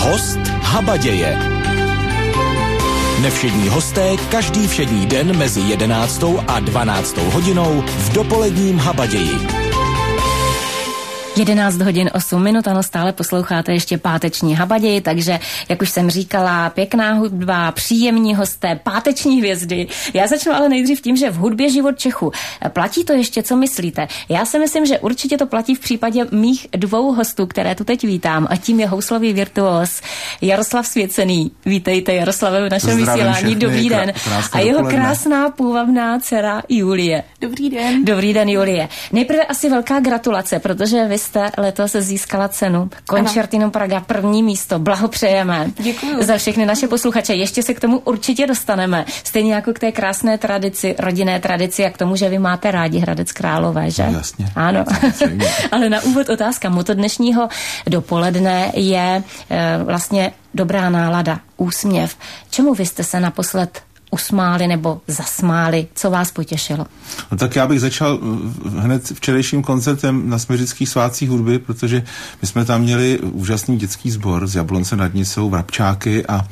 Host Habaděje. Nevšední hosté každý všední den mezi 11. a 12. hodinou v dopoledním Habaději. 11 hodin 8 minut, ano, stále posloucháte ještě páteční Habaději, takže, jak už jsem říkala, pěkná hudba, příjemní hosté, páteční hvězdy. Já začnu ale nejdřív tím, že v hudbě život Čechu. Platí to ještě, co myslíte? Já si myslím, že určitě to platí v případě mých dvou hostů, které tu teď vítám, a tím je houslový virtuos Jaroslav Svěcený. Vítejte, Jaroslave, v našem vysílání. Dobrý den. A jeho krásná půvabná dcera Julie. Dobrý den. Dobrý den, Julie. Nejprve asi velká gratulace, protože vy jste letos získala cenu Concertinum Praga, první místo. Blahopřejeme. Děkuju. Za všechny naše posluchače. Ještě se k tomu určitě dostaneme. Stejně jako k té krásné tradici, rodinné tradici, a k tomu, že vy máte rádi Hradec Králové, že? No, jasně. Ano. Ale na úvod otázka. Moto dnešního dopoledne je vlastně dobrá nálada, úsměv. Čemu vy jste se naposled usmáli nebo zasmáli? Co vás potěšilo? No tak já bych začal hned včerejším koncertem na Smiřických svátcích hudby, protože my jsme tam měli úžasný dětský sbor z Jablonce nad Nisou, Vrabčáky, a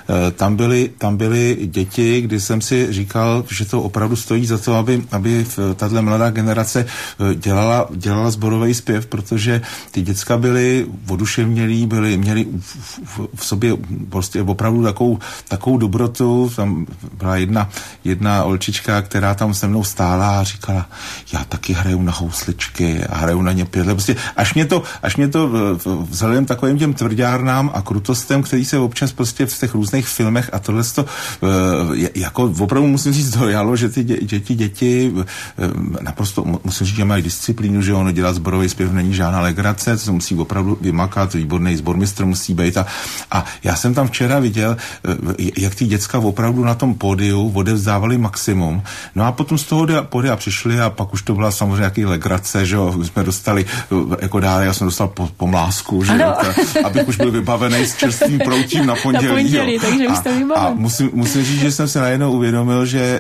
tam byly děti, kdy jsem si říkal, že to opravdu stojí za to, aby tato mladá generace dělala sborový zpěv, protože ty děcka byly oduševnělí, měli v sobě prostě opravdu takovou dobrotu. Tam byla jedna holčička, která tam se mnou stála a říkala, já taky hraju na housličky a hraju na ně pětle. Prostě až mě to vzhledem takovým těm tvrdárnám a krutostem, který se občas prostě v těch různých filmech a tohle jako opravdu musím říct dojalo, že ty děti naprosto musím říct, že mají disciplínu, že ono dělat sborový zpěv není žádná legrace, to musí opravdu vymakat, výborný sbormistr musí být a já jsem tam včera viděl, jak ty děcka opravdu na tom pódiu odevzdávali maximum. No a potom z toho pódia přišli a pak už to byla samozřejmě jaký legrace, že jo, jsme dostali jako dále, já jsem dostal pomlásku, že jo, abych už byl vybavený s čerstvým proutím na pondělí. Takže už jste vybaven. A musím říct, že jsem se najednou uvědomil, že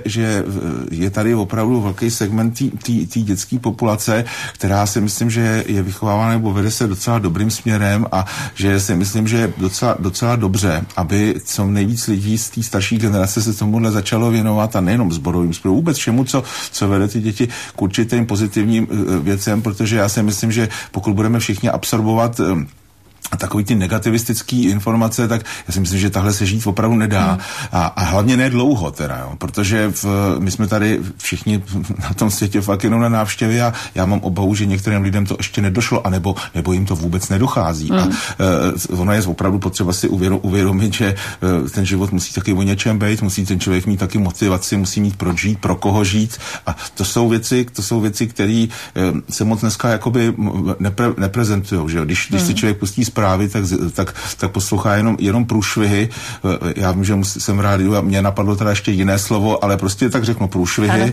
je tady opravdu velký segment té dětské populace, která si myslím, že je vychovávána nebo vede se docela dobrým směrem a že si myslím, že je docela dobře, aby co nejvíc lidí z té starší generace se tomuhle začalo věnovat a nejenom sborovým zpěvu, vůbec všemu, co vede ty děti k určitým pozitivním věcem, protože já si myslím, že pokud budeme všichni absorbovat takový ty negativistický informace, tak já si myslím, že tahle se žít opravdu nedá. A hlavně ne dlouho teda, jo, protože my jsme tady všichni na tom světě fakt jenom na návštěvě a já mám obavu, že některým lidem to ještě nedošlo, anebo jim to vůbec nedochází. A ono je opravdu potřeba si uvědomit, že ten život musí taky o něčem být, musí ten člověk mít taky motivaci, musí mít proč žít, pro koho žít. A to jsou věci, které se moc dneska jakoby neprezentujou, že jo. Když si člověk pustí zprávy, tak poslouchá jenom průšvihy. Já vím, že jsem v rádiu a mě napadlo teda ještě jiné slovo, ale prostě tak řeknu průšvihy.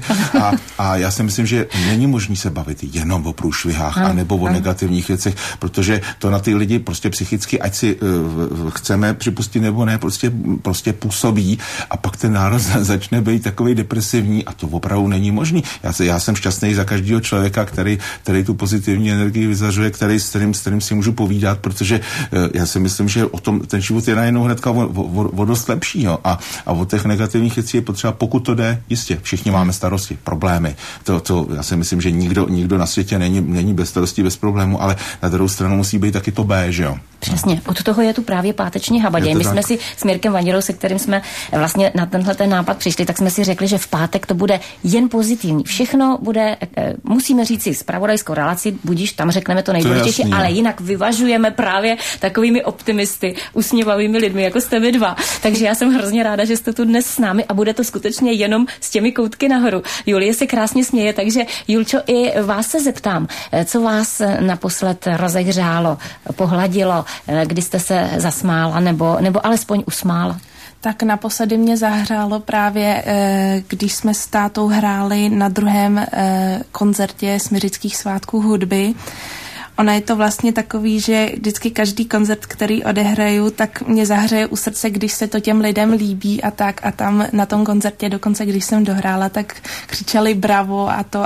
A já si myslím, že není možný se bavit jenom o průšvihách anebo o negativních věcech, protože to na ty lidi prostě psychicky, ať si chceme připustit nebo ne, prostě působí a pak ten národ začne být takový depresivní a to opravdu není možný. Já jsem šťastný za každého člověka, který tu pozitivní energii vyzařuje, s kterým si můžu povídat, protože já si myslím, že o tom ten život je najednou hnedka o dost lepší. Jo? A od těch negativních věcí je potřeba, pokud to jde, jistě, všichni máme starosti, problémy. To já si myslím, že nikdo na světě není bez starostí, bez problémů, ale na druhou stranu musí být taky to B, že jo? Přesně. Od toho je tu právě páteční Habaděj. My jsme si s Mirkem Vanděrou, se kterým jsme vlastně na tenhle ten nápad přišli, tak jsme si řekli, že v pátek to bude jen pozitivní. Všechno bude, musíme říct si zpravodajskou relaci, budíš, tam řekneme to nejdůležitější, ale jinak vyvažujeme právě takovými optimisty, usměvavými lidmi, jako jste vy dva. Takže já jsem hrozně ráda, že jste tu dnes s námi a bude to skutečně jenom s těmi koutky nahoru. Julie se krásně směje, takže Julčo, i vás se zeptám, co vás naposled rozehřálo, pohladilo, kdy jste se zasmála nebo alespoň usmála? Tak naposledy mě zahřálo právě, když jsme s tátou hráli na druhém koncertě Smiřických svátků hudby. Ona je to vlastně takový, že vždycky každý koncert, který odehraju, tak mě zahřeje u srdce, když se to těm lidem líbí a tak. A tam na tom koncertě dokonce, když jsem dohrála, tak křičeli bravo a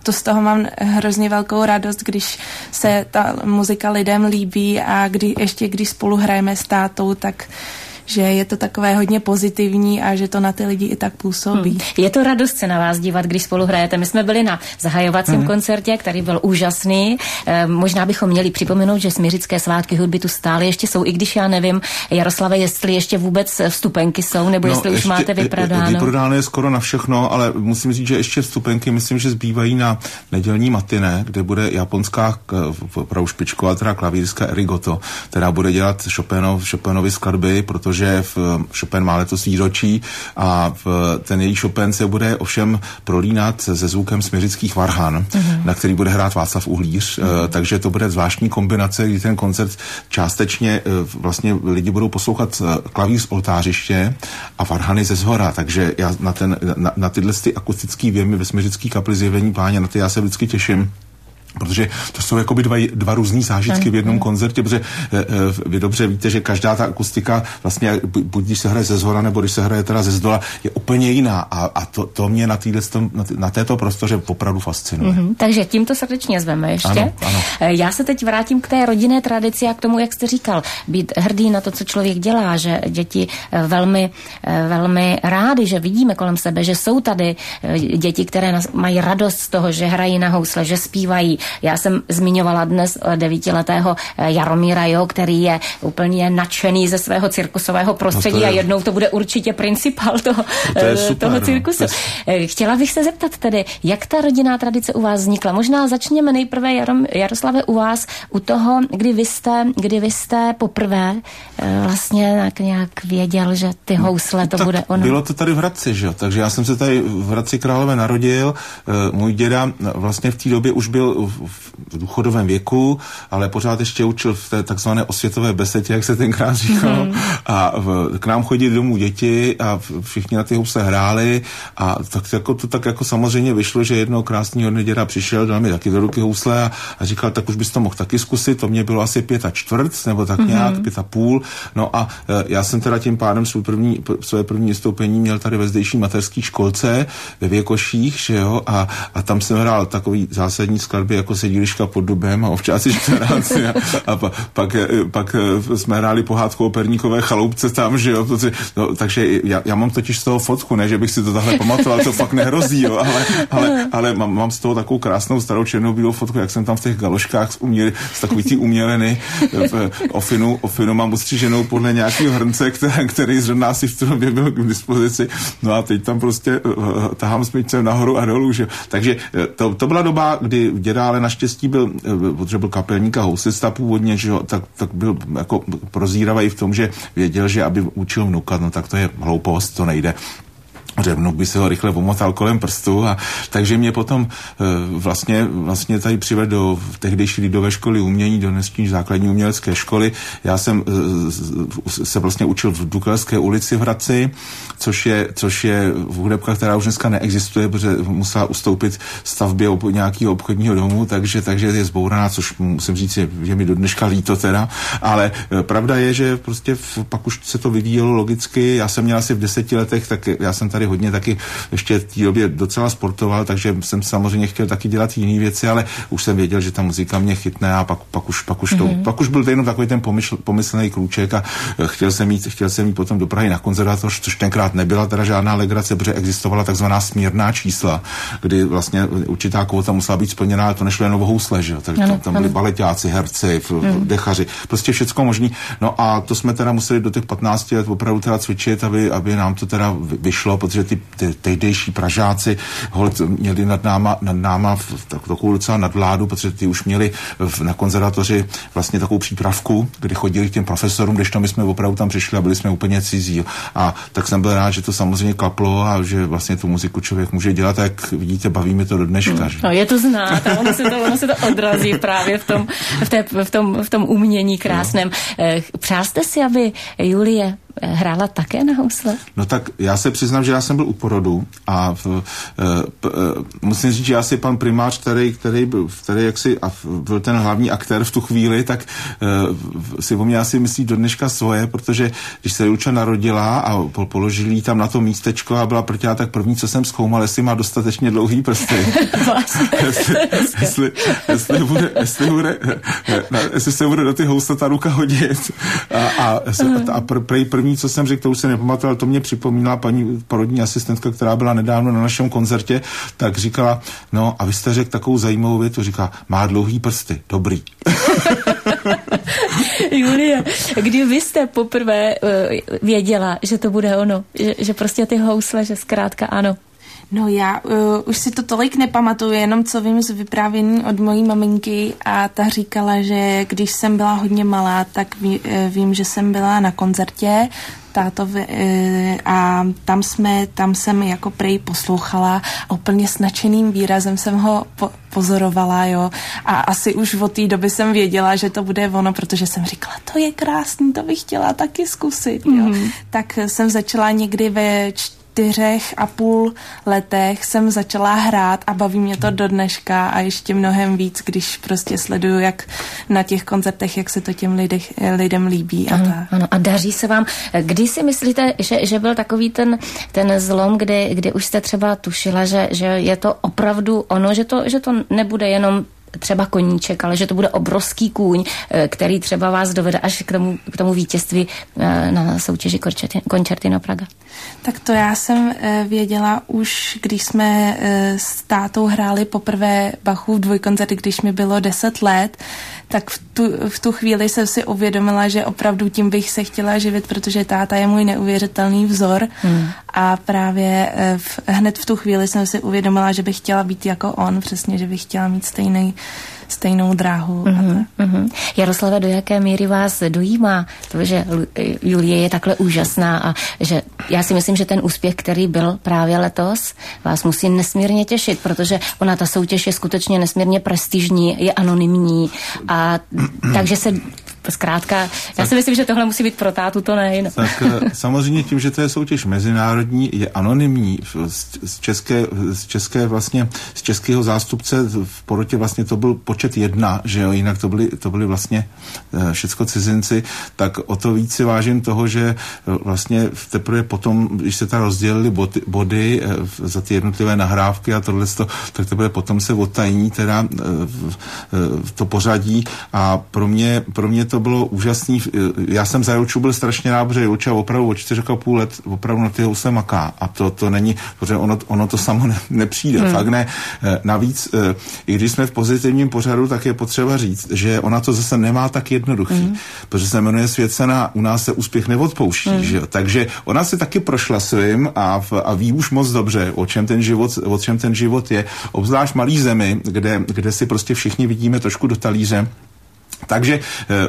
to z toho mám hrozně velkou radost, když se ta muzika lidem líbí a když spolu hrajeme s tátou, tak že je to takové hodně pozitivní a že to na ty lidi i tak působí. Je to radost se na vás dívat, když spolu hrajete. My jsme byli na zahajovacím koncertě, který byl úžasný. Možná bychom měli připomenout, že Smiřické svátky hudby tu stále ještě jsou, i když já nevím, Jaroslave, jestli ještě vůbec vstupenky jsou, nebo jestli už máte vyprodáno. Vyprodáno je skoro na všechno, ale musím říct, že ještě vstupenky, myslím, že zbývají na nedělní matiné, kde bude japonská opravdu špičková, teda klavírská Erigoto, která bude dělat Chopinovy skladby, protože Chopin má letos výročí a ten její Chopin se bude ovšem prolínat se zvukem smiřických varhan, na který bude hrát Václav Uhlíř, takže to bude zvláštní kombinace, kdy ten koncert částečně vlastně lidi budou poslouchat klavír z oltářiště a varhany ze zhora, takže já na tyhle akustické věmy ve Smiřické kapli Zjevení Páně, na ty já se vždycky těším. Protože to jsou jakoby dva různý zážitky v jednom koncertě, protože vy dobře víte, že každá ta akustika vlastně, buď když se hraje ze zhora, nebo když se hraje teda ze zdola, je úplně jiná a to mě na této prostoře opravdu fascinuje. Takže tímto srdečně zveme ještě. Ano. Já se teď vrátím k té rodinné tradici a k tomu, jak jste říkal, být hrdý na to, co člověk dělá, že děti velmi, velmi rádi, že vidíme kolem sebe, že jsou tady děti, které mají radost z toho, že hrají na housle, že zpívají. Já jsem zmiňovala dnes 9letého Jaromíra, který je úplně nadšený ze svého cirkusového prostředí a jednou to bude určitě principál toho cirkusu. Chtěla bych se zeptat tedy, jak ta rodinná tradice u vás vznikla? Možná začněme nejprve, Jaroslave, u vás, u toho, kdy vy jste poprvé vlastně nějak věděl, že ty housle to bude ono. Bylo to tady v Hradci, že jo? Takže já jsem se tady v Hradci Králové narodil. Můj děda vlastně v té době už byl v důchodovém věku, ale pořád ještě učil v té takzvané osvětové besedě, jak se tenkrát říkalo. A k nám chodili domů děti a všichni na ty housle hráli a tak jako samozřejmě vyšlo, že jednoho krásného dne děda přišel, dal mi taky do ruky housle a říkal, tak už bys to mohl taky zkusit. To mě bylo asi 5,25 nebo tak nějak, 5,5. No a já jsem teda tím pádem své první vystoupení měl tady ve zdejší mateřské školce ve Věkoších, že jo, a tam jsem hrál takový zásadní skladby jako Sedíliška pod dubem a Ovčáci čtveráci a pak jsme hráli pohádku o Perníkové chaloupce tam, že jo, takže já mám totiž z toho fotku, ne, že bych si to takhle pamatoval, to fakt nehrozí, jo, ale mám z toho takovou krásnou starou černobílou fotku, jak jsem tam v těch galoškách z takový ty uměleny ofinu mám ustřiženou podle nějakého hrnce, který zrovna si v té době byl k dispozici, no a teď tam prostě tahám smyčcem nahoru a dolů, že jo. Takže to byla doba, kdy děda ale naštěstí protože byl kapelník a houslista původně, že jo, tak byl jako prozíravý v tom, že věděl, že aby učil vnuka, no tak to je hloupost, to nejde. Že vnuk by se ho rychle pomotal kolem prstu a takže mě potom vlastně tady přivedl do tehdejší lidové školy umění, do dnešní základní umělecké školy. Já jsem se vlastně učil v Dukelské ulici v Hradci, což je hudebka, která už dneska neexistuje, protože musela ustoupit stavbě nějakého obchodního domu, takže je zbouraná, což musím říct, že mi do dneška líto teda, ale pravda je, že prostě pak už se to vyvíjelo logicky. Já jsem měl asi v 10 letech, tak já jsem tady hodně taky ještě v té době docela sportoval, takže jsem samozřejmě chtěl taky dělat jiné věci, ale už jsem věděl, že ta muzika mě chytne a pak už byl to jenom takový ten pomyslný krůček a chtěl jsem jít potom do Prahy na konzervatoř, což tenkrát nebyla teda žádná legrace, protože existovala takzvaná smírná čísla, kdy vlastně určitá kvota musela být splněná, ale to nešlo jen o housle, že jo, takže tam byli baleťáci, herci, dechaři, prostě všecko možný. No a to jsme teda museli do těch 15 let opravdu teda cvičit, aby nám to teda vyšlo, protože ty tehdejší Pražáci měli nad náma takovou docela nadvládu, protože ty už měli na konzervatoři vlastně takovou přípravku, kdy chodili k těm profesorům, když my jsme opravdu tam přišli a byli jsme úplně cizí. A tak jsem byl rád, že to samozřejmě klaplo a že vlastně tu muziku člověk může dělat, jak vidíte, bavíme to do dneška. No, je to znát a ono se to odrazí právě v tom umění krásném. Přál jste si, aby Julie hrála také na housle? No tak já se přiznám, že já jsem byl u porodu a musím říct, že asi pan primář, který jaksi a byl ten hlavní aktér v tu chvíli, tak si o mě asi myslí do dneška svoje, protože když se Julča narodila a položili jí tam na to místečko a byla prťá, tak první, co jsem zkoumal, jestli má dostatečně dlouhý prsty. jestli se bude do ty housle ta ruka hodit. A první, co jsem řekl, to už se nepamatoval, to mě připomínala paní porodní asistentka, která byla nedávno na našem koncertě, tak říkala, no a vy jste řekl takovou zajímavou větu, říká, má dlouhý prsty, dobrý. Julie, kdy vy jste poprvé věděla, že to bude ono, že prostě ty housle, že zkrátka ano? No já už si to tolik nepamatuju, jenom co vím z vyprávění od mojí maminky a ta říkala, že když jsem byla hodně malá, tak vím, že jsem byla na koncertě tátovi a tam jsem jako prej poslouchala a úplně s nadšeným výrazem jsem ho pozorovala, jo. A asi už od té doby jsem věděla, že to bude ono, protože jsem říkala, to je krásný, to bych chtěla taky zkusit, jo. Tak jsem začala někdy ve 4,5 letech jsem začala hrát a baví mě to do dneška a ještě mnohem víc, když prostě sleduju, jak na těch koncertech, jak se to těm lidem líbí. Ano, a daří se vám. Kdy si myslíte, že byl takový ten zlom, kdy už jste třeba tušila, že je to opravdu ono, že to nebude jenom třeba koníček, ale že to bude obrovský kůň, který třeba vás dovede až k tomu vítězství na soutěži Concertino Praga? Tak to já jsem věděla už, když jsme s tátou hráli poprvé Bachův dvojkoncert, když mi bylo 10 let, tak v tu chvíli jsem si uvědomila, že opravdu tím bych se chtěla živit, protože táta je můj neuvěřitelný vzor a právě hned v tu chvíli jsem si uvědomila, že bych chtěla být jako on, přesně, že bych chtěla mít stejnou dráhu. Jaroslave, do jaké míry vás dojímá to, že Julie je takhle úžasná a že já si myslím, že ten úspěch, který byl právě letos, vás musí nesmírně těšit, protože ona ta soutěž je skutečně nesmírně prestižní, je anonymní a takže se zkrátka, já si myslím, že tohle musí být pro tátu to nejen. Tak samozřejmě tím, že to je soutěž mezinárodní, je anonymní. Z českého zástupce v porotě vlastně to byl počet 1, že jo, jinak to byly vlastně všecko cizinci, tak o to víc si vážím toho, že vlastně teprve potom, když se tam rozdělili body za ty jednotlivé nahrávky a tohleto, tak teprve potom se odtajní teda to pořadí a pro mě to bylo úžasný. Já jsem za Julču byl strašně rád, protože Julča opravdu o 4,5 let opravdu na ty housle maká a to není, protože ono to samo nepřijde, fakt ne. Navíc, i když jsme v pozitivním pořadu, tak je potřeba říct, že ona to zase nemá tak jednoduchý, protože se jmenuje Svěcena, u nás se úspěch neodpouští, že jo? Takže ona se taky prošla svým a ví už moc dobře, o čem ten život je, obzvlášť malý zemi, kde si prostě všichni vidíme trošku do talíře. Takže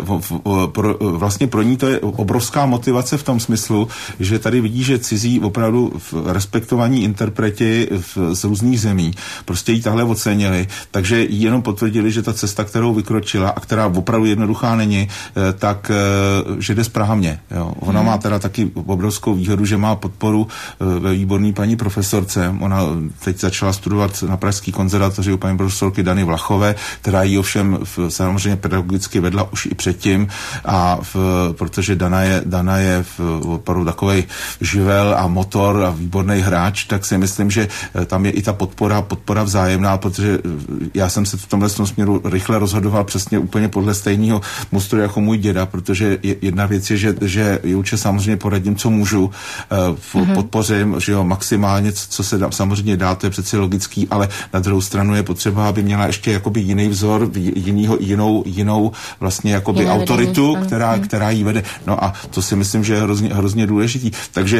vlastně pro ní to je obrovská motivace v tom smyslu, že tady vidí, že cizí opravdu respektovaní interpreti z různých zemí prostě jí tahle ocenili, takže jí jenom potvrdili, že ta cesta, kterou vykročila a která opravdu jednoduchá není, tak že jde správně. Jo. Ona má teda taky obrovskou výhodu, že má podporu ve výborné paní profesorce. Ona teď začala studovat na Pražský konzervatoři u paní profesorky Dany Vlachové, která jí ovšem samozřejmě pedagogicky vedla už i předtím a protože Dana je opravdu takovej živel a motor a výborný hráč, tak si myslím, že tam je i ta podpora vzájemná, protože já jsem se v tomhle směru rychle rozhodoval přesně úplně podle stejného mustru jako můj děda, protože jedna věc je, že Julče samozřejmě poradím, co můžu, podpořím, že jo, maximálně, co se dá, samozřejmě dá, to je přeci logický, ale na druhou stranu je potřeba, aby měla ještě jakoby jiný vzor, jinou vlastně jakoby autoritu, která jí vede. No a to si myslím, že je hrozně důležitý. Takže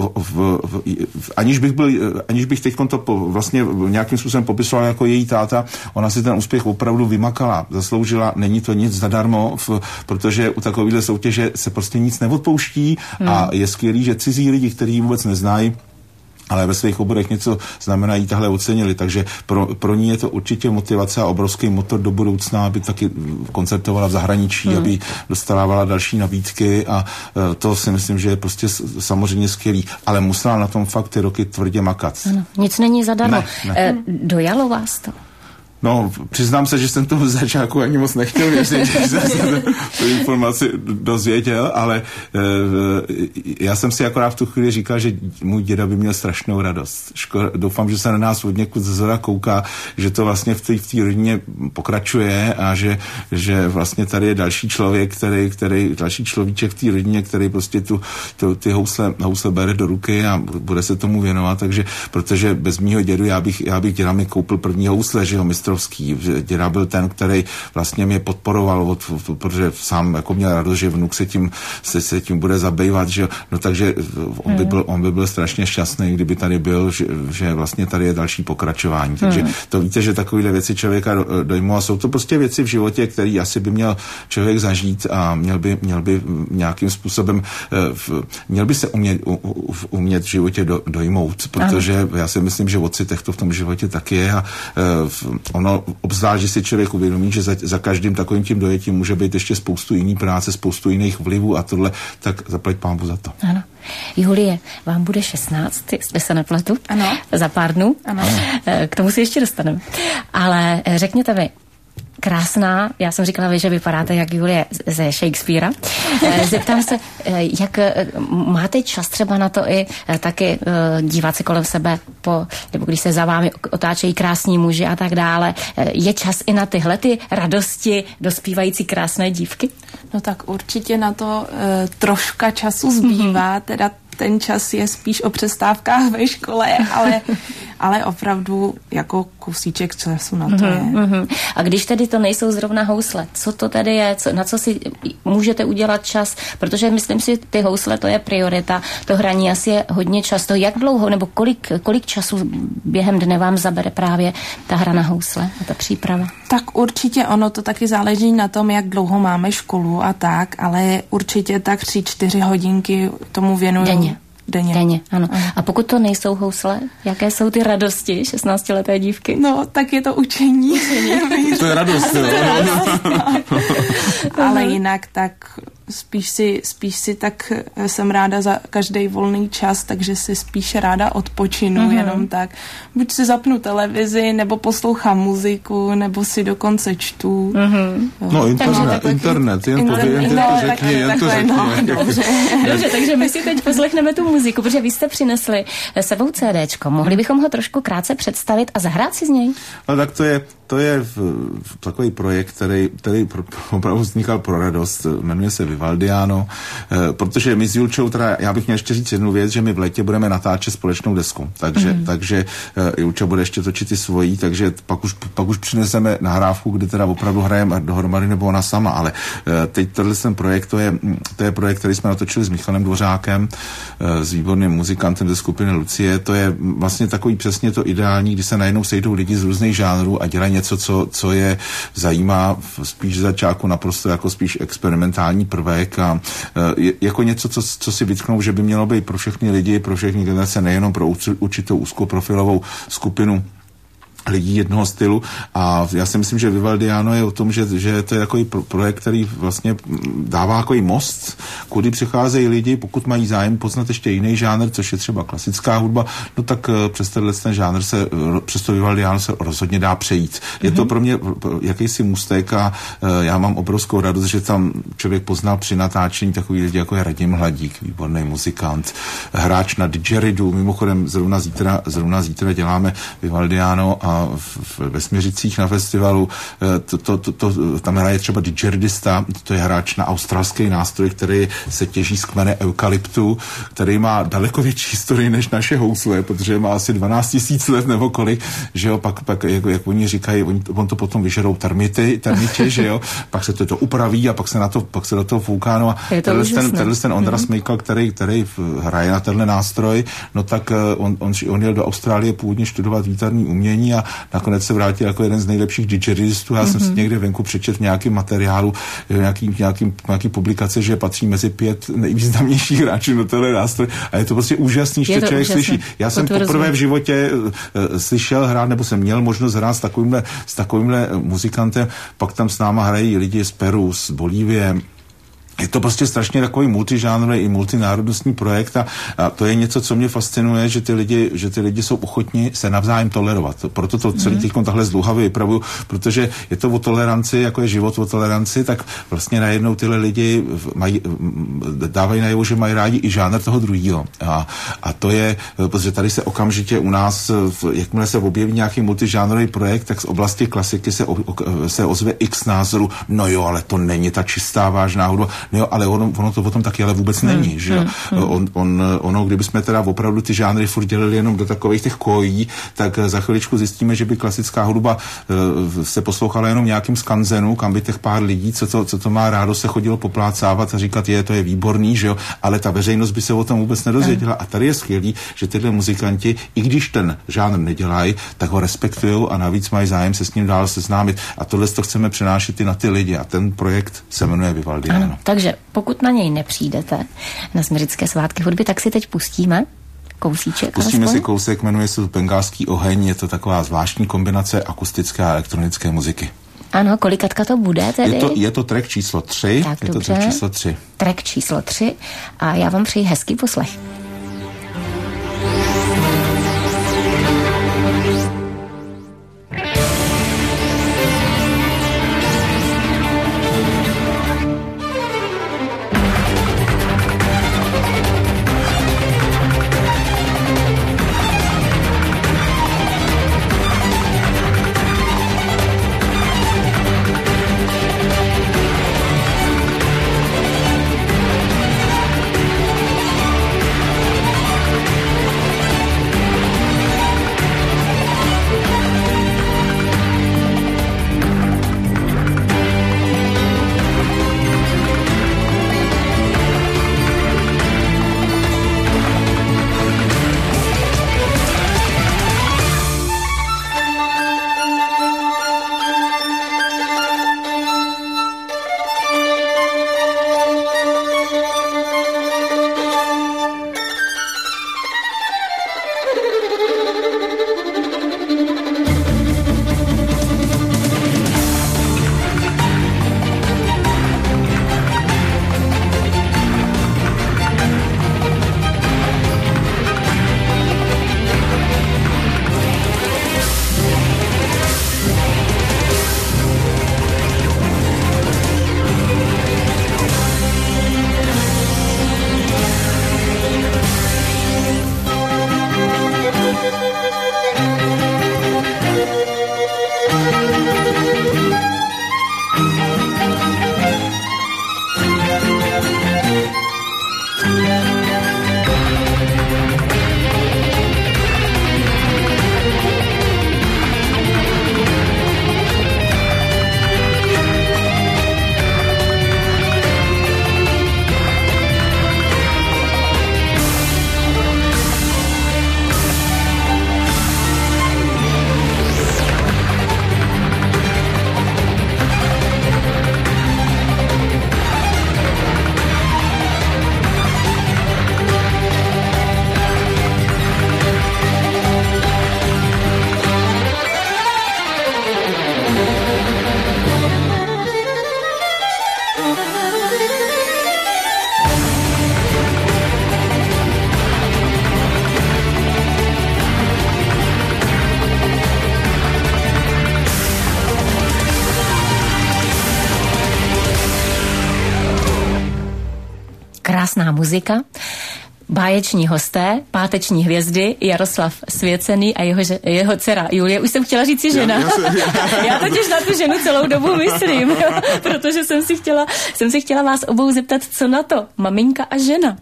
aniž bych teď to vlastně nějakým způsobem popisoval jako její táta, ona si ten úspěch opravdu vymakala, zasloužila, není to nic zadarmo, protože u takovéhle soutěže se prostě nic neodpouští a je skvělý, že cizí lidi, kteří ji vůbec neznají, ale ve svých oborech něco znamenají, tahle ocenili, takže pro ní je to určitě motivace a obrovský motor do budoucna, aby taky koncertovala v zahraničí, aby dostávala další nabídky a to si myslím, že je prostě samozřejmě skvělý, ale musela na tom fakt ty roky tvrdě makat. Ano, nic není zadarmo. Ne. Dojalo vás to? No, přiznám se, že jsem tomu v začátku ani moc nechtěl věřit, že jsem tu informaci dozvěděl, ale já jsem si akorát v tu chvíli říkal, že můj děda by měl strašnou radost. Doufám, že se na nás od někud ze zhora kouká, že to vlastně v té rodině pokračuje a že vlastně tady je další člověk, další človíček v té rodině, který prostě ty housle bere do ruky a bude se tomu věnovat, takže protože bez mýho dědu já bych děda mi koupil první housle, že jo, děda byl ten, který vlastně mě podporoval, protože sám jako měl radost, že vnuk se tím bude zabývat, že no takže on by byl strašně šťastný, kdyby tady byl, že vlastně tady je další pokračování. Takže to víte, že takovéhle věci člověka dojmou a jsou to prostě věci v životě, které asi by měl člověk zažít a měl by nějakým způsobem měl by se umět v životě dojmout, protože já si myslím, že ocitech to v tom životě taky je a ono obzvlášť, že si člověk uvědomí, že za každým takovým tím dojetím může být ještě spoustu jiný práce, spoustu jiných vlivů a tohle, tak zaplať pánbu za to. Ano. Julie, vám bude 16, jestli se nepletu. Ano. Za pár dnů. Ano. K tomu si ještě dostaneme. Ale řekněte mi, krásná, já jsem říkala, že vypadáte jak Julie ze Shakespearea. Zeptám se, jak máte čas třeba na to i taky dívat se kolem sebe nebo když se za vámi otáčejí krásní muži a tak dále. Je čas i na tyhle ty radosti dospívající krásné dívky? No tak určitě na to troška času zbývá, teda ten čas je spíš o přestávkách ve škole, ale opravdu jako kousíček času na to je. A když tedy to nejsou zrovna housle, co to tedy je, na co si můžete udělat čas? Protože myslím si, ty housle, to je priorita, to hraní asi je hodně často. Jak dlouho nebo kolik času během dne vám zabere právě ta hra na housle a ta příprava? Tak určitě ono to taky záleží na tom, jak dlouho máme školu a tak, ale určitě tak 3-4 hodinky tomu věnuju. Denně, ano. A pokud to nejsou housle, jaké jsou ty radosti 16leté dívky? No, tak je to učení. To je radost, jo. Ale jinak tak spíš si tak jsem ráda za každý volný čas, takže si spíš ráda odpočinu, jenom tak. Buď si zapnu televizi, nebo poslouchám muziku, nebo si dokonce čtu. No, internet, jen to řekni. Dobře, takže my si teď poslechneme tu muziku, protože vy jste přinesli sebou CDčko. Mohli bychom ho trošku krátce představit a zahrát si z něj? No tak to je takový projekt, který opravdu vznikal pro radost, jmenuje se Vivaldiano, protože my s Julčou, teda já bych měl ještě říct jednu věc, že my v létě budeme natáčet společnou desku, takže Julča bude ještě točit i svojí, takže pak už přineseme nahrávku, kde teda opravdu hrajeme dohromady nebo ona sama, ale teď ten projekt, to je projekt, který jsme natočili s Michalem Dvořákem, s výborným muzikantem ze skupiny Lucie, to je vlastně takový přesně to ideální, kdy se najednou sejdou lidi z různých žánrů a dělají něco, co je zajímá spíš z začátku naprosto jako spíš experimentální prvek a jako něco, co si vytknou, že by mělo být pro všechny lidi, pro všechny generace, nejenom pro určitou úzkoprofilovou skupinu lidí jednoho stylu a já si myslím, že Vivaldiano je o tom, že to je takový projekt, který vlastně dává takový most, kudy přicházejí lidi, pokud mají zájem poznat ještě jiný žánr, což je třeba klasická hudba, no tak přes ten žánr přes to Vivaldiano se rozhodně dá přejít. Je to pro mě jakýsi můstek a já mám obrovskou radost, že tam člověk poznal při natáčení takový lidi, jako je Radim Hladík, výborný muzikant, hráč na didgeridu, mimochodem zrovna zítra děláme Vivaldiano a ve Směřicích na festivalu tam hraje třeba didgeridista, to je hráč na australský nástroj, který se těží z kmene eukalyptu, který má daleko větší historii než naše housle, protože má asi 12 000 let nebo kolik, že jo, pak jak oni říkají, on to potom vyžerou termiti, že jo, pak se to upraví a pak se do toho fouká, no a ten Ondra Smejkal, který hraje na tenhle nástroj, no tak on jel do Austrálie původně studovat výtvarný umění a nakonec se vrátil jako jeden z nejlepších didgeridistů. Já jsem si někde venku přečetl v nějakém materiálu, nějaký publikace, že patří mezi 5 nejvýznamnějších hráčů na tenhle nástroj a je to prostě úžasný, že to člověk slyší. Já jsem poprvé v životě slyšel hrát, nebo jsem měl možnost hrát s takovýmhle muzikantem, pak tam s náma hrají lidi z Peru, z Bolívie. Je to prostě strašně takový multižánrový i multinárodnostní projekt a to je něco, co mě fascinuje, že ty lidi jsou ochotní se navzájem tolerovat. Proto to celý teďkon takhle zdlouhavě vypravuju, protože je to o toleranci, jako je život o toleranci, tak vlastně najednou tyhle lidi dávají najevo, že mají rádi i žánr toho druhého. A to je, protože tady se okamžitě u nás, jakmile se objeví nějaký multižánrový projekt, tak z oblasti klasiky se ozve x názorů, no jo, ale to není ta čistá vážná hudba. Jo, ale ono to potom taky ale vůbec není, že jo. Ono, kdybychom teda opravdu ty žánry furt dělali jenom do takových těch kojí, tak za chviličku zjistíme, že by klasická hudba se poslouchala jenom nějakým skanzenu, kam by těch pár lidí, co to má rádo, se chodilo poplácávat a říkat, to je výborný, že jo, ale ta veřejnost by se o tom vůbec nedozvěděla. A tady je skvělý, že tyhle muzikanti, i když ten žánr nedělají, tak ho respektujou a navíc mají zájem se s ním dál seznámit. A tohle to chceme přenášet i na ty lidi. A ten projekt se jmenuje Vivaldiano. Takže pokud na něj nepřijdete na Smiřické svátky hudby, tak si teď pustíme kousíček. Pustíme si kousek, jmenuje se Bengálský oheň, je to taková zvláštní kombinace akustické a elektronické muziky. Ano, kolikatka to bude tedy? Je to track číslo 3. Tak, je dobře. To track číslo 3. Track číslo 3 a já vám přeji hezký poslech. Krásná muzika, báječní hosté, páteční hvězdy, Jaroslav Svěcený a jeho dcera Julie. Už jsem chtěla říct si žena. Já totiž na tu ženu celou dobu myslím, jo, protože jsem si chtěla vás obou zeptat, co na to, maminka a žena.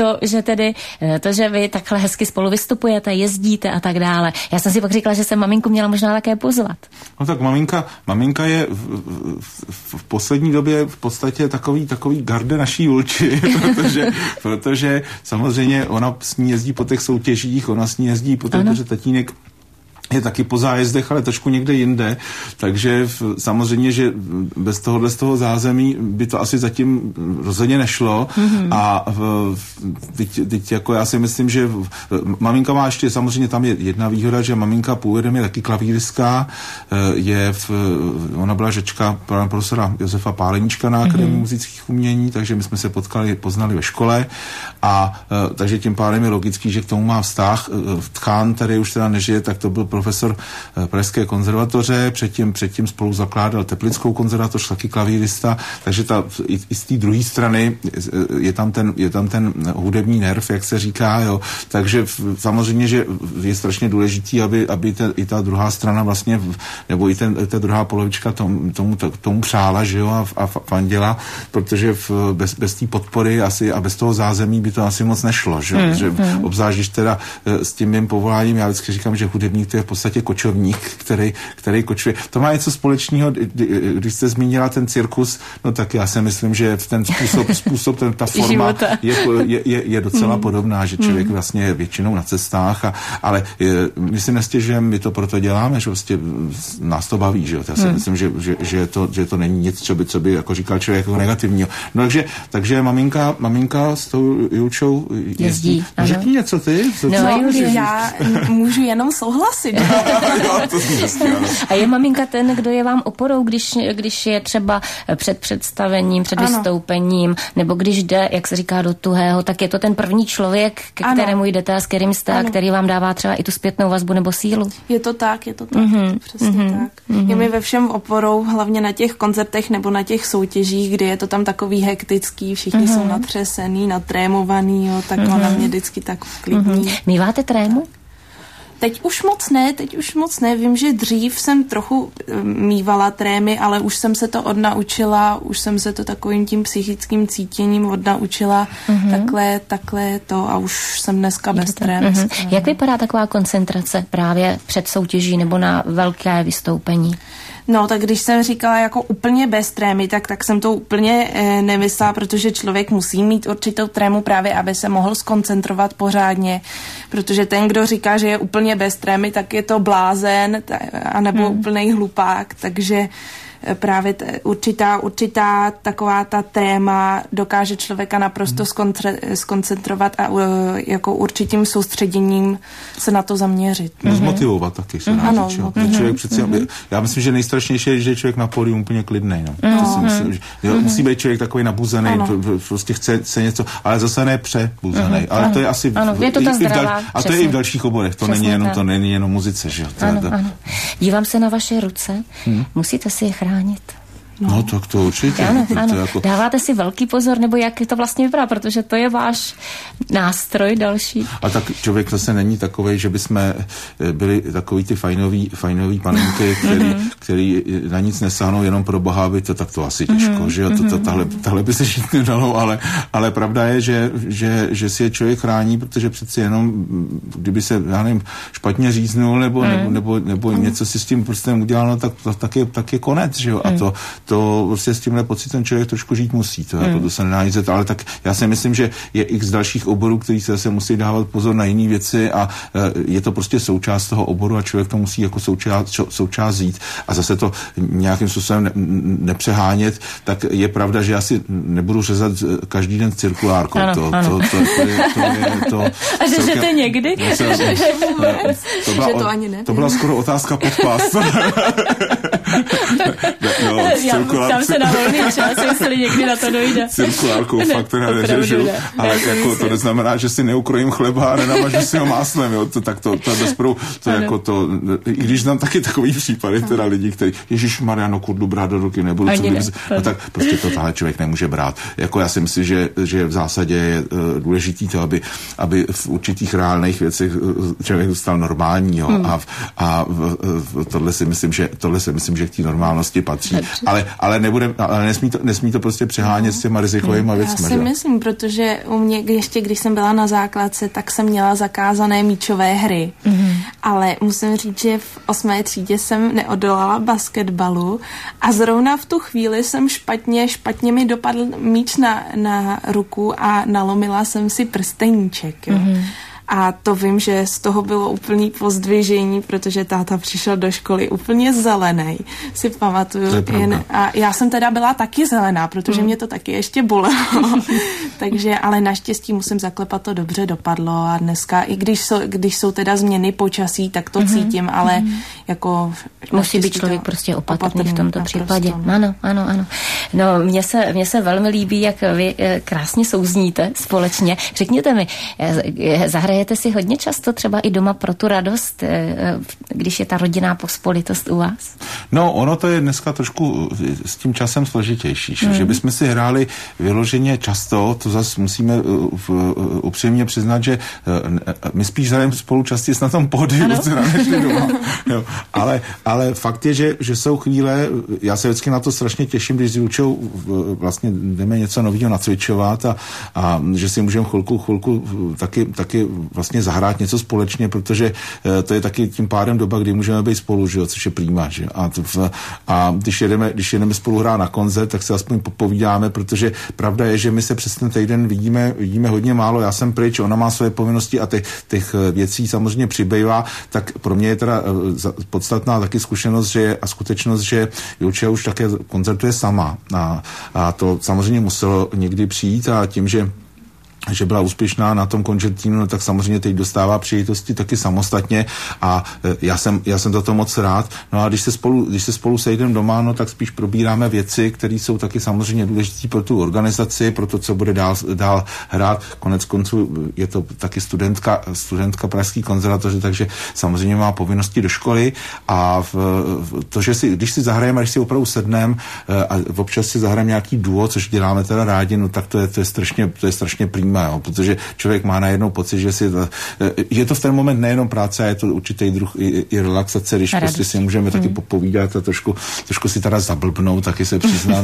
Že vy takhle hezky spolu vystupujete, jezdíte a tak dále. Já jsem si pak říkala, že jsem maminku měla možná také pozvat. No tak maminka je v poslední době v podstatě takový garde naší Julči, protože samozřejmě ona s ní jezdí po těch soutěžích, ona s ní jezdí po tom, že tatínek je taky po zájezdech, ale trošku někde jinde, takže samozřejmě, že bez toho zázemí by to asi zatím rozhodně nešlo a teď jako já si myslím, že maminka má ještě, samozřejmě tam je jedna výhoda, že maminka původem je taky klavíristka, ona byla žečka pana profesora Josefa Páleníčka na Akademii muzických umění, takže my jsme se poznali ve škole a takže tím pádem je logický, že k tomu má vztah. Tchán tady už teda nežije, tak to byl profesor Pražské konzervatoře, předtím spolu zakládal Teplickou konzervatoř, taky klavírista, takže i z té druhé strany je tam ten hudební nerv, jak se říká, jo. Takže samozřejmě, že je strašně důležitý, aby i ta druhá strana vlastně, nebo i ta druhá polovička tomu přála, že jo, a fandila, protože bez té podpory asi a bez toho zázemí by to asi moc nešlo, že obzvlášť, když teda s tím mým povoláním, já vždycky říkám, že hudebník to je v podstatě kočovník, který kočuje. To má něco společného, když jste zmínila ten cirkus, no tak já si myslím, že ten způsob ta forma je docela podobná, že člověk vlastně je většinou na cestách, ale my si nestěžujeme, my to proto děláme, že vlastně nás to baví, že jo. Já si myslím, že to není nic, co by jako říkal člověk jako negativního. No takže maminka s tou Julčou jezdí. No, řekni něco ty. Já můžu jenom souhlasit. A je maminka ten, kdo je vám oporou, když je třeba před představením, před vystoupením, nebo když jde, jak se říká, do tuhého, tak je to ten první člověk, ke kterému jdete a s kterým jste a který vám dává třeba i tu zpětnou vazbu nebo sílu. Je to tak, přesně tak. Je mi ve všem oporou, hlavně na těch koncertech nebo na těch soutěžích, kdy je to tam takový hektický, všichni jsou natřesený, natrémovaný, jo, tak ona mě vždycky tak klidní. Míváte trému? Teď už moc ne. Vím, že dřív jsem trochu mívala trémy, ale už jsem se to odnaučila, už jsem se to takovým tím psychickým cítěním odnaučila, takhle to a už jsem dneska bez trémy. Jak vypadá taková koncentrace právě před soutěží nebo na velké vystoupení? No, tak když jsem říkala jako úplně bez trémy, tak jsem to úplně nemyslela, protože člověk musí mít určitou trému právě, aby se mohl skoncentrovat pořádně, protože ten, kdo říká, že je úplně bez trémy, tak je to blázen anebo úplnej hlupák, takže právě určitá taková ta tréma dokáže člověka naprosto skoncentrovat a jako určitým soustředěním se na to zaměřit. Zmotivovat taky se dá říct. Já myslím, že nejstrašnější je, že je člověk na pódiu úplně klidnej. Musí být člověk takový nabuzený, prostě chce něco, ale zase ne přebuzený. Ale to je asi je to a to je i v dalších oborech. To není jenom muzice. Že? Dívám se na vaše ruce. Musíte si je chránit. No tak to určitě. Ano. Jako... Dáváte si velký pozor, nebo jak to vlastně vypadá, protože to je váš nástroj další. A tak člověk zase není takovej, že bychom byli takový ty fajnový panenky, který na nic nesáhnou jenom pro boha, aby to tak to asi těžko, že jo, tahle by se žít nedalo, ale pravda je, že si je člověk chrání, protože přeci jenom, kdyby se, já nevím, špatně říznul, nebo něco si s tím prstem udělal, no, tak je konec, že jo, a to prostě s tímhle pocitem člověk trošku žít musí, to se nedá nic, ale tak já si myslím, že je x dalších oborů, který se zase musí dávat pozor na jiné věci a je to prostě součást toho oboru a člověk to musí jako součást žít a zase to nějakým způsobem nepřehánět, tak je pravda, že já si nebudu řezat každý den cirkulárkou. A že řezete někdy? To byla skoro otázka podpás. Tam se na volný čas, jestli někdy na to dojde. Cirkulárkou fakt teda neřežu, ale jako to neznamená, že si neukrojím chleba a nenamažu si ho máslem, jo, to bezprou, to jako to, i když znám taky takový případy, teda lidi, kteří, ježišmarja, no kurdu brát do ruky nebudu, no tak prostě to tahle člověk nemůže brát. Jako já si myslím, že v zásadě je důležitý to, aby v určitých reálných věcech člověk zůstal normální, jo, a tohle si myslím, že k té normálnosti patří. Ale nesmí to prostě přehánět s těma rizikovými věcmi. Já si myslím, protože u mě, ještě když jsem byla na základce, tak jsem měla zakázané míčové hry. Ale musím říct, že v 8. třídě jsem neodolala basketbalu a zrovna v tu chvíli jsem špatně mi dopadl míč na ruku a nalomila jsem si prsteníček. Jo. A to vím, že z toho bylo úplný pozdvižení, protože táta přišel do školy úplně zelený, si pamatuju. A já jsem teda byla taky zelená, protože mě to taky ještě bolelo. Takže, ale naštěstí musím zaklepat, to dobře dopadlo a dneska, i když jsou teda změny počasí, tak to cítím, ale jako... Musí být člověk prostě opatrný v tomto případě. Ano. No, mně se velmi líbí, jak vy krásně souzníte společně. Řekněte mi, zahrajete si hodně často třeba i doma pro tu radost, když je ta rodinná pospolitost u vás? No, ono to je dneska trošku s tím časem složitější, že bychom si hráli vyloženě často, to zase musíme upřímně přiznat, že my spíš hrajeme spolu častěji na tom pódiu, než doma. Jo. Ale fakt je, že jsou chvíle, já se vždycky na to strašně těším, když s Julčou vlastně jdeme něco nového nacvičovat a že si můžeme chvilku taky vlastně zahrát něco společně, protože to je taky tím pádem doba, kdy můžeme být spolu, že jo, což je prýma, že? A když jedeme spolu hrát na koncert, tak se aspoň povídáme, protože pravda je, že my se přes ten týden vidíme hodně málo, já jsem pryč, ona má své povinnosti a těch věcí samozřejmě přibývá, tak pro mě je teda podstatná taky zkušenost a skutečnost, že Julča už také koncertuje sama a to samozřejmě muselo někdy přijít a tím, že byla úspěšná na tom koncertínu, no tak samozřejmě teď dostává příležitosti taky samostatně a já jsem toto moc rád. No a když se spolu sejdeme doma, no tak spíš probíráme věci, které jsou taky samozřejmě důležité pro tu organizaci, pro to, co bude dál hrát. Konec konců je to taky studentka Pražské konzervatoře, takže samozřejmě má povinnosti do školy a to, že když si zahrajeme, když si opravdu sedneme a občas si zahrajeme nějaký duo, což děláme teda rádi, no tak to je strašně prýma. Jo, protože člověk má najednou pocit, že je to v ten moment nejenom práce, a je to určitý druh i relaxace, když prostě si můžeme taky popovídat a trošku si teda zablbnout, taky se přiznám,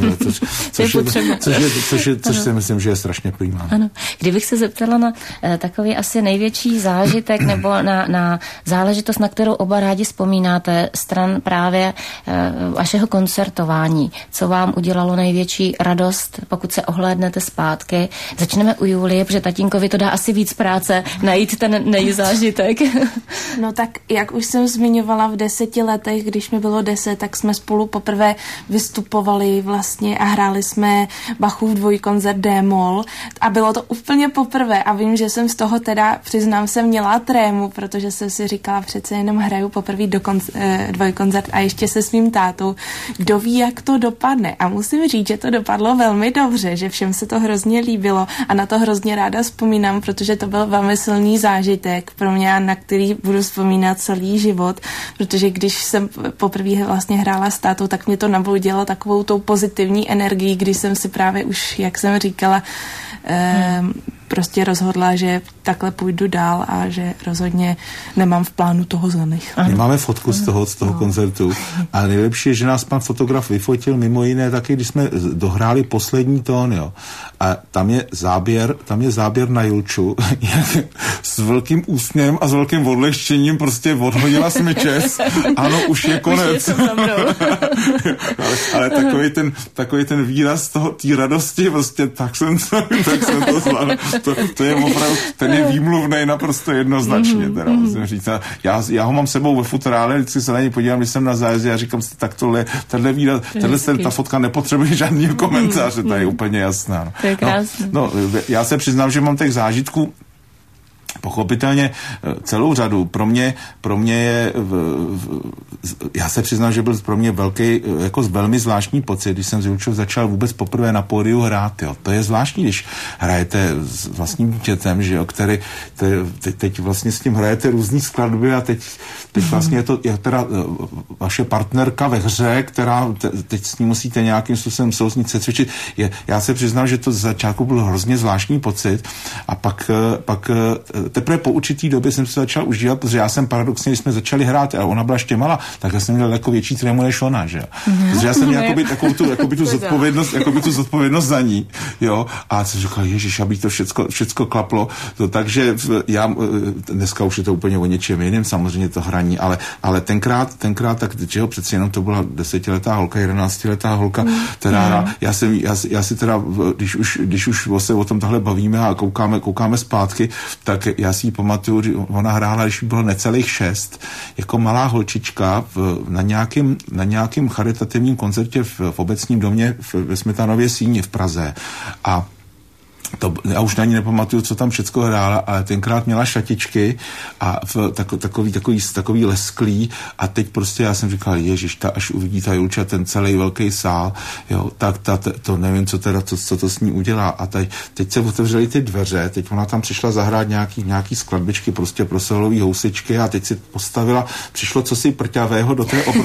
což si myslím, že je strašně prýmá. Ano. Kdybych se zeptala na takový asi největší zážitek nebo na záležitost, na kterou oba rádi vzpomínáte, stran právě vašeho koncertování, co vám udělalo největší radost, pokud se ohlédnete zpátky. Začneme u Julie, protože tatínkovi to dá asi víc práce najít ten nejzážitek. No tak, jak už jsem zmiňovala, v 10 letech, když mi bylo 10, tak jsme spolu poprvé vystupovali vlastně a hráli jsme Bachův dvojkoncert D-moll a bylo to úplně poprvé a vím, že jsem z toho teda, přiznám se, měla trému, protože jsem si říkala, přece jenom hraju poprvé dvojkoncert a ještě se svým tátou. Kdo ví, jak to dopadne? A musím říct, že to dopadlo velmi dobře, že všem se to hrozně líbilo a na to hrozně ráda vzpomínám, protože to byl velmi silný zážitek pro mě, na který budu vzpomínat celý život, protože když jsem poprvé vlastně hrála s tátou, tak mě to nabudilo takovou tou pozitivní energií, když jsem si právě už, jak jsem říkala, prostě rozhodla, že takhle půjdu dál a že rozhodně nemám v plánu toho zanechat. My máme fotku z toho koncertu a nejlepší je, že nás pan fotograf vyfotil mimo jiné taky, když jsme dohráli poslední tón, jo. A tam je záběr na Julču, s velkým úsměvem a s velkým odlehčením prostě odhodila smyčes. Ano, už je konec. ale takový ten výraz té radosti, prostě tak jsem to zvládl. To je opravdu, ten je výmluvnej naprosto jednoznačně, teda musím říct. Já ho mám sebou ve futurále, vždycky se na něj podívám, když jsem na zájezdě a říkám si, tak tenhle výraz, ta fotka nepotřebuje žádný komentáře, to je úplně jasná. To je krásné. No, já se přiznám, že mám těch zážitků pochopitelně celou řadu. Pro mě je, já se přiznám, že byl pro mě velký, jako velmi zvláštní pocit, když jsem s Julčou začal vůbec poprvé na pódiu hrát, jo. To je zvláštní, když hrajete s vlastním dítětem, že jo, který teď vlastně s tím hrajete různý skladby a teď vlastně je teda vaše partnerka ve hře, která teď s ní musíte nějakým způsobem souznět, se cvičit. Já se přiznám, že to z začátku byl hrozně zvláštní pocit a pak teprve po určitý době jsem se začal užívat, protože já jsem paradoxně, když jsme začali hrát a ona byla ještě malá, tak já jsem měl jako větší trému než ona, že jo. Protože já jsem měl tu zodpovědnost za ní, jo. A jsem říkal, ježiš, aby to všecko klaplo. To takže já dneska už je to úplně o něčem jiném, samozřejmě to hraní, ale tenkrát tak, že jo, přeci jenom to byla 10letá holka, 11letá holka, která já si teda, když už se o tom tahle bavíme a koukáme zpátky, tak já si ji pamatuju, že ona hrála, když bylo necelých 6, jako malá holčička na nějakém charitativním koncertě v obecním domě ve Smetanově síni v Praze. A já už na ní nepamatuju, co tam všecko hrála, ale tenkrát měla šatičky a takový lesklý a teď prostě já jsem říkal, ježiš, až uvidí ta Julča ten celý velký sál, jo, tak to nevím, co to s ní udělá. A teď se otevřely ty dveře, teď ona tam přišla zahrát nějaký skladbičky prostě pro solový housičky a teď si postavila, přišlo cosi prťavého do té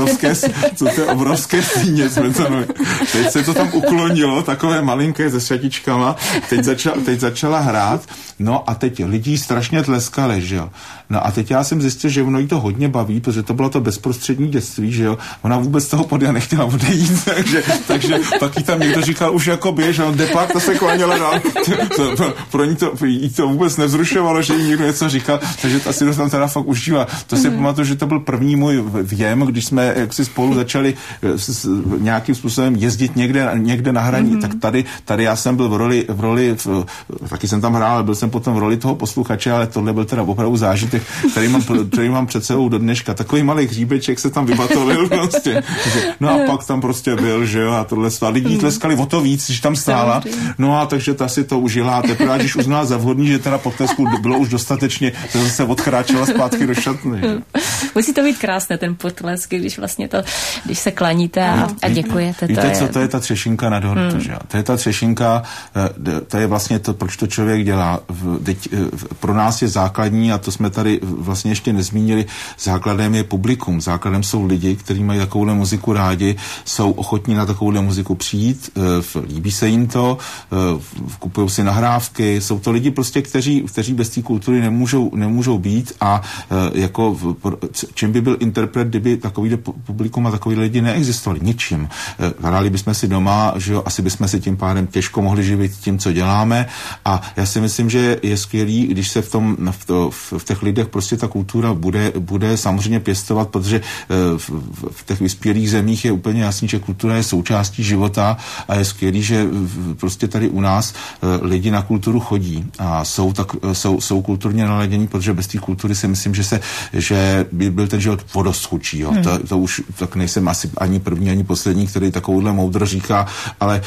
obrovské síně. Teď se to tam uklonilo, takové malinké se šatičkama, teď začala hrát, no a teď lidi strašně tleskali, že jo. No a teď já jsem zjistil, že ono jí to hodně baví, protože to bylo to bezprostřední dětství, že jo. Ona vůbec toho podia nechtěla odejít, takže pak jí tam někdo říkal, už jako běž, on depak, to se klaněla dál. Pro ní to vůbec nevzrušovalo, že jí někdo něco říkal, takže asi to tam teda fakt užívala. To si pamatuju, že to byl první můj vjem, když jsme jaksi spolu začali nějakým způsobem jezdit někde na hraní, tak tady já jsem byl v roli taky jsem tam hrál, ale byl jsem potom v roli toho posluchače, ale tohle byl teda opravdu zážitek, který mám před sebou do dneška. Takový malý hříbeček se tam vybatolil prostě. No a pak tam prostě byl, že jo, a tohle a lidi tleskali o to víc, když tam stála. No a takže ta si to užila a teprve, když uznala za vhodný, že teda potlesku bylo už dostatečně, to zase odchráčela zpátky do šatny. Musí to být krásné, ten potlesk, když se klaníte a děkujete. Víte, co to je ta třešinka na dortu, že jo? To je ta třešinka, to je vlastně to, proč to člověk dělá. Pro nás je základní, a to jsme tady vlastně ještě nezmínili, základem je publikum. Základem jsou lidi, kteří mají takovouhle muziku rádi, jsou ochotní na takovouhle muziku přijít, líbí se jim to, kupují si nahrávky, jsou to lidi prostě, kteří bez té kultury nemůžou být a jako čím by byl interpret, kdyby takovýhle publikum a takový lidi neexistovali? Ničím. Hráli bychom si doma, že jo, asi bychom si tím pádem těžko mohli živit tím, co děláme a já si myslím, že je skvělý, když se v těch lidech prostě ta kultura bude samozřejmě pěstovat, protože v těch vyspělých zemích je úplně jasný, že kultura je součástí života a je skvělý, že prostě tady u nás lidi na kulturu chodí a jsou kulturně naladění, protože bez té kultury si myslím, že by byl ten život vodost chudší. To už tak nejsem asi ani první, ani poslední, který takovouhle moudro říká, ale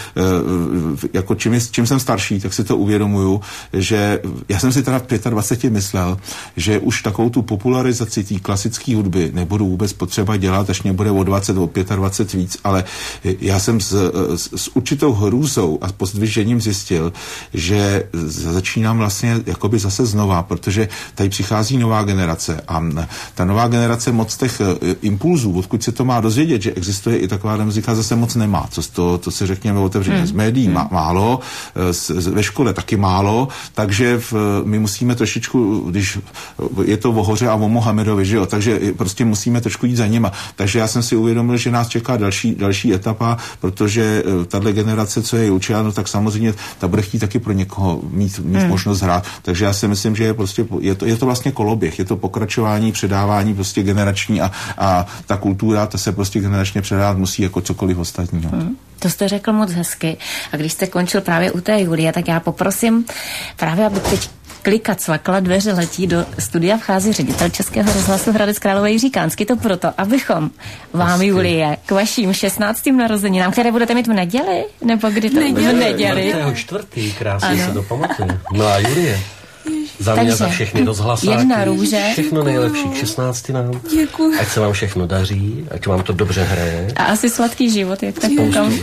jako čím jsem starší, tak si to uvědomuju, že já jsem si teda v 25 myslel, že už takovou tu popularizaci té klasické hudby nebudu vůbec potřeba dělat, až mě bude o 20, o 25 víc, ale já jsem s určitou hrůzou a pozdvižením zjistil, že začínám vlastně jakoby zase znova, protože tady přichází nová generace a ta nová generace moc těch impulzů, odkud se to má dozvědět, že existuje i taková muzika, zase moc nemá. To si řekněme otevřeně. Z médií málo, ve škole taky málo, takže my musíme trošičku, když je to o Hoře a o Mohamedovi, že jo, takže prostě musíme trošku jít za nima. Takže já jsem si uvědomil, že nás čeká další etapa, protože tahle generace, co je Julča, no tak samozřejmě ta bude chtít taky pro někoho mít možnost hrát. Takže já si myslím, že je to vlastně koloběh, je to pokračování, předávání prostě generační a ta kultura, ta se prostě generačně předávat musí jako cokoliv ostatního. To jste řekl moc hezky. A když jste končil právě u té Julie, tak já poprosím právě, aby teď klika cvakla, dveře letí, do studia vchází ředitel Českého rozhlasu Hradec Králové Jiří Kánsky, to proto, abychom vám, Julie, k vaším 16. narozeninám, které budete mít v neděli? Nebo kdy to? V neděli. 4. krásně se to pamatuje. Milá Julie. Za mě, za všechny rozhlasáky. Jedna růže. Všechno nejlepší k 16. nám. Děkuji. Ať se vám všechno daří, ať vám to dobře hraje. A asi sladký život, jak tak koukám.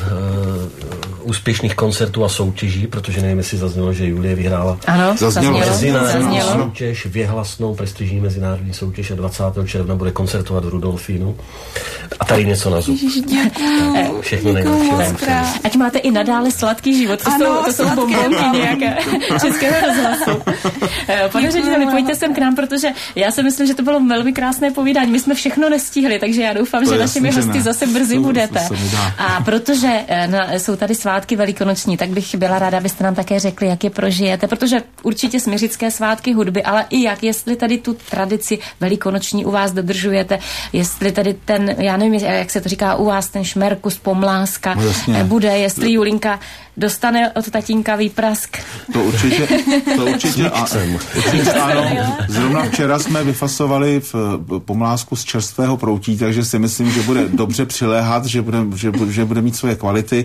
Úspěšných koncertů a soutěží, protože nevím, jestli zaznělo, že Julie vyhrála. Ano, zaznělo. Soutěž, věhlasnou prestižní mezinárodní soutěž a 20. června bude koncertovat v Rudolfínu. A tady něco na zub. Všechno nejlepší vám přeji. Ať máte i nadále sladký život. To jsou bombonky nějaké Českého rozhlasu. Pane řediteli, pojďte sem k nám, protože já si myslím, že to bylo velmi krásné povídání. My jsme všechno nestihli, takže já doufám, že našimi hosty zase brzy budete. A protože jsou tady svátky velikonoční, tak bych byla ráda, abyste nám také řekli, jak je prožijete, protože určitě smiřické svátky hudby, ale i jestli tady tu tradici velikonoční u vás dodržujete, jestli tady ten, já nevím, jak se to říká u vás, ten šmerkus, pomláska bude, jestli Julinka dostane od tatínka výprask. To určitě ano. Zrovna včera jsme vyfasovali v pomlázku z čerstvého proutí, takže si myslím, že bude dobře přiléhat, že bude mít svoje kvality.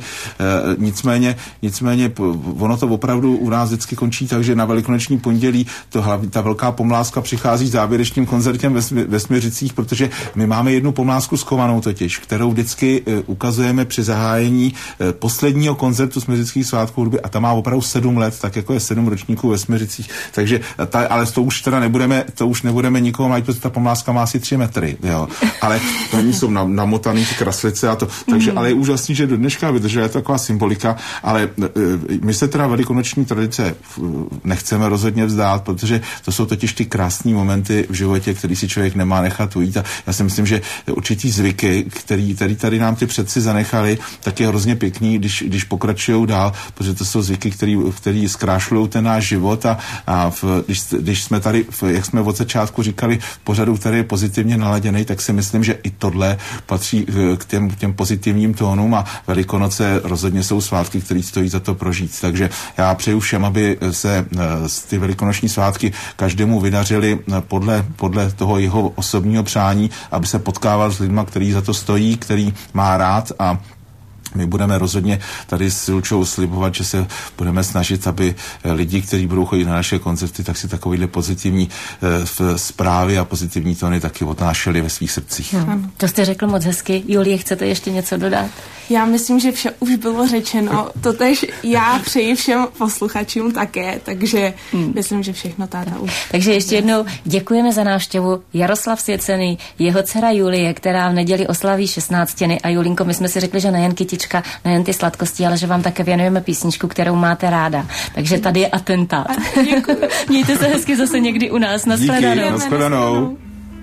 Nicméně ono to opravdu u nás vždycky končí tak, že na velikonoční pondělí ta velká pomlázka přichází s závěrečným koncertem ve Smiřicích, protože my máme jednu pomlázku schovanou totiž, kterou vždycky ukazujeme při zahájení posledního koncertu Smiřických svátků hudby a ta má opravdu 7 let, tak jako je 7 ročníků ve Smiřicích. Takže ale to už teda nebudeme nikoho mít, protože ta pomlázka má asi 3 metry, jo. Ale to jsou namotaný ty kraslice a to. Takže ale je úžasný, že do dneška vydržela, je to taková symbolika, ale my se teda velikonoční tradice nechceme rozhodně vzdát, protože to jsou totiž ty krásné momenty v životě, který si člověk nemá nechat ujít. A já si myslím, že určitý zvyky, který tady nám ty předci zanechali, tak je hrozně pěkný, když pokračují dál, protože to jsou zvyky, který zkrášlují ten náš život a když jsme tady, jak jsme od začátku říkali, v pořadu, který je pozitivně naladěný, tak si myslím, že i tohle patří k těm pozitivním tónům a Velikonoce rozhodně jsou svátky, které stojí za to prožít. Takže já přeju všem, aby se ty velikonoční svátky každému vydařili podle toho jeho osobního přání, aby se potkával s lidma, který za to stojí, který má rád a my budeme rozhodně tady s Julčou slibovat, že se budeme snažit, aby lidi, kteří budou chodit na naše koncerty, tak si takovýhle pozitivní zprávy a pozitivní tóny taky odnášeli ve svých srdcích. To jste řekl moc hezky. Julie, chcete ještě něco dodat? Já myslím, že vše už bylo řečeno. Totež já přeji všem posluchačům také, takže myslím, že všechno táta už. Takže ještě jednou děkujeme za návštěvu. Jaroslav Svěcený, jeho dcera Julie, která v neděli oslaví 16. A Julinko, my jsme si řekli, že nejen kytička, nejen ty sladkosti, ale že vám také věnujeme písničku, kterou máte ráda. Takže tady je atentát. Mějte se hezky zase někdy u nás. Nashledanou. Díky, nashledanou.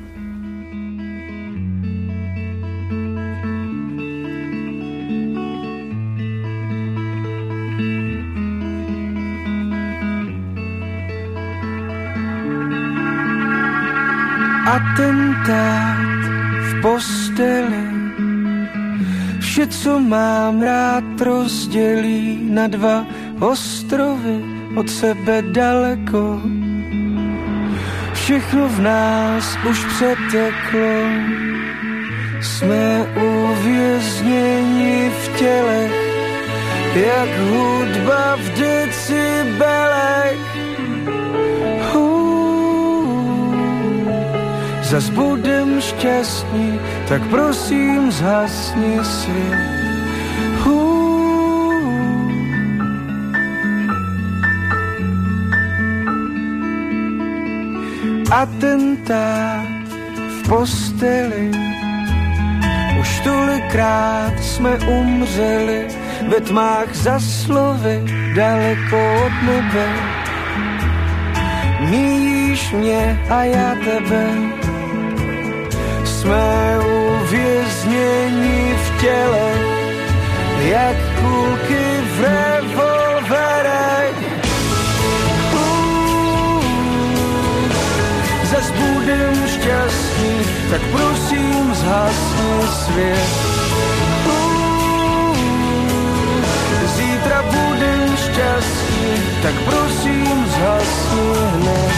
Atentát v posteli, vše, co mám rád, rozdělí na 2 ostrovy od sebe daleko. Všechno v nás už přeteklo, jsme uvězněni v tělech, jak hudba v decibelech. Zas budem šťastný, tak prosím zhasni svět. Atentát v posteli, už tolikrát jsme umřeli, ve tmách za slovy, daleko od nebe. Míjíš mě a já tebe, jsme uvězněni v těle, jak kulky v revolverech. Zas budem šťastný, tak prosím zhasni svět. Zítra budem šťastný, tak prosím zhasni hned.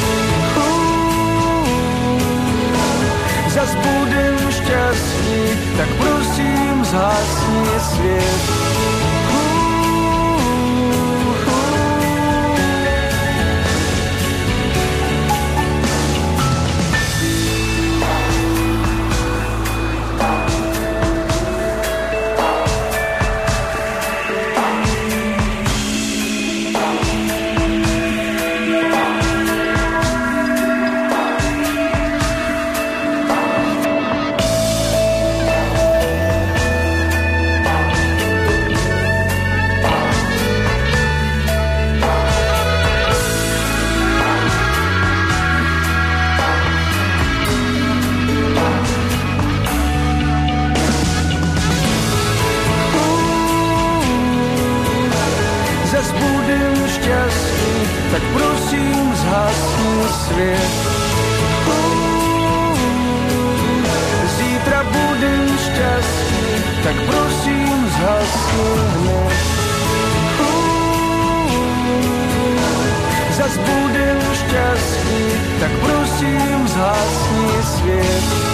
Zas budem šťastný, tak prosím zhasni svět. Tak prosím zhasni svět. Zítra budem šťastný, tak prosím zhasni hned. nás budem šťastní, tak prosím zhasni svět.